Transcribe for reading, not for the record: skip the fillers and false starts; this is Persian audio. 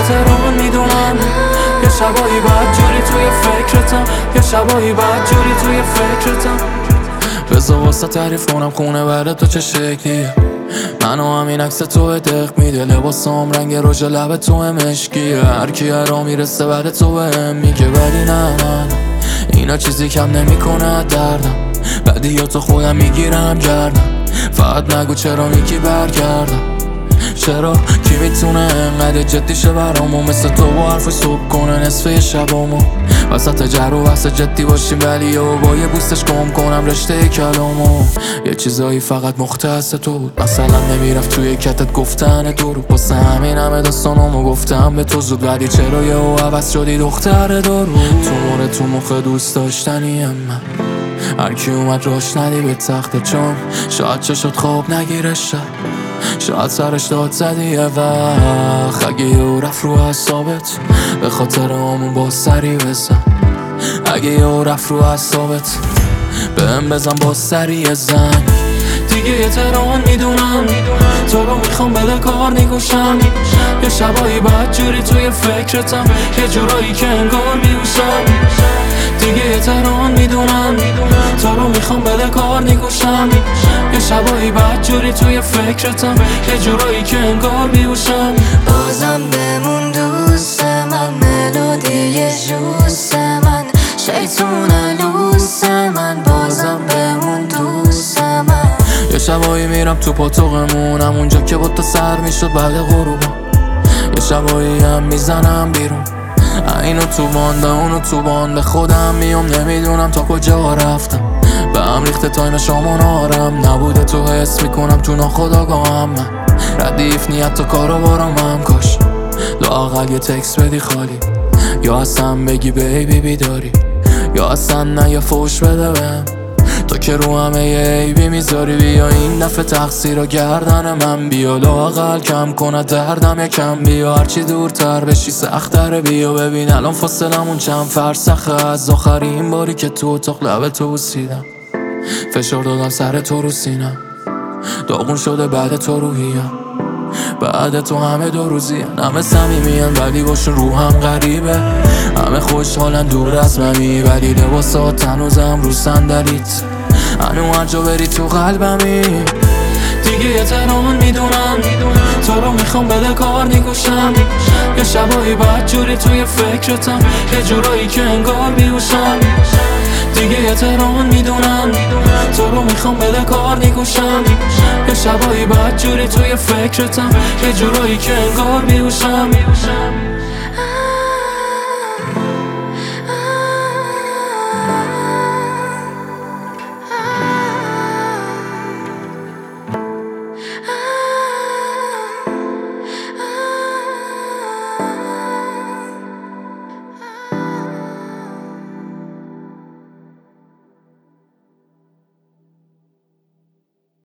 تهران میدونم یه شبایی بعد جوری توی فکرتم، یه شبایی بعد جوری توی فکرتم. بذار واسه تعریف کنم خونه برای تو چه شکلیه. منو همین عکس تو دق میده، لباسام رنگ رژ لب تو مشکیه. هر کی هرا میرسه بعد تو بهم میگه ولی نه من اینا چیزی کم نمیکنه دردم. بعدی یا تو خودم میگیرم گردم، فقط نگو چرا میگی برگردم. چرا کی میتونه انقدر جدی شه برامو، مثل تو با حرف صبح کنه نصفه شبامو. وسط جر و بحث جدی باشیم ولی با یه بوستش گم کنم رشته کلامو. یه چیزایی فقط مختص تو بود، مثلا نمیرفت توی کتت گفتن دروغ. واسه همین همه داستانامو گفتم به تو زود، ولی چرا یهو عوض شدی دختر دروغ. تو مورد تو مخ دوست داشتنی من، هر کی اومد راش ندی به تخت، چون شاید چشت خواب نگیره شد، شاید سرش داد زدی یه وقت. اگه یه رفت رو حسابت به خاطر همون با سری بزن، اگه یه رفت رو حسابت بهم بزن با سری زن. دیگه یه تهران میدونم تو رو میخوام بده کار نگوشم، یه شبایی بعد جوری توی فکرتم، یه جورایی که انگار میوشم. دیگه یه تهران میدونم تو رو میخوام بده کار نگوشم، یه شبایی بعد جوری توی فکرتم، یه جورایی که انگار میوشم. بازم بمون دوست من، ملودی جوست من، شیطون لوس من. بازم بمون دوست من. یه شبایی میرم تو پاتوقمونم، اونجا که با تو سر میشد بعد غروبم. یه شبایی هم میزنم بیرون، اینو تو بانده اونو تو بانده. خودم میام نمیدونم تا کجا رفتم، به هم ریخته تایم شام نارم نبوده. تو حس میکنم تو ناخداگاهم من ردیف نیت تا کارو بارم کاش لااقل یه تکس بدی خالی، یا اصلا بگی بیبی بیداری، یا اصلا نه یه فوش بده بهم. تو که رو همه یه عیبی میذاری، بیا این دفعه تقصیر و گردن من، بیا لااقل کم کنه دردم یکم، بیا هرچی دورتر بشی سختره. بیا ببین الان فاصلمون چند فرسخه از آخرین باری که تو اتاق لب تو بوسیدم. فشار دادم سر تو رو سینم، داغون شده بعد تو روحیم. بعد تو همه دو روزیان، همه صمیمیان ولی باشون روحم غریبه. همه خوشحالن دور از منی ولی لباسات هنوزم رو صندلیت، هنو هر جا بری تو قلبمی. دیگه یه تهران میدونم تو رو میخوام بده کار نگوشم، یه شبایی بعد جوری توی فکرتم، یه جورایی که انگار بیوشم. دیگه یه تهران میدونم تو رو میخوام بده کار نگوشم، یه شبایی بعد جوری توی فکرتم، یه جورایی که انگار بیوشم.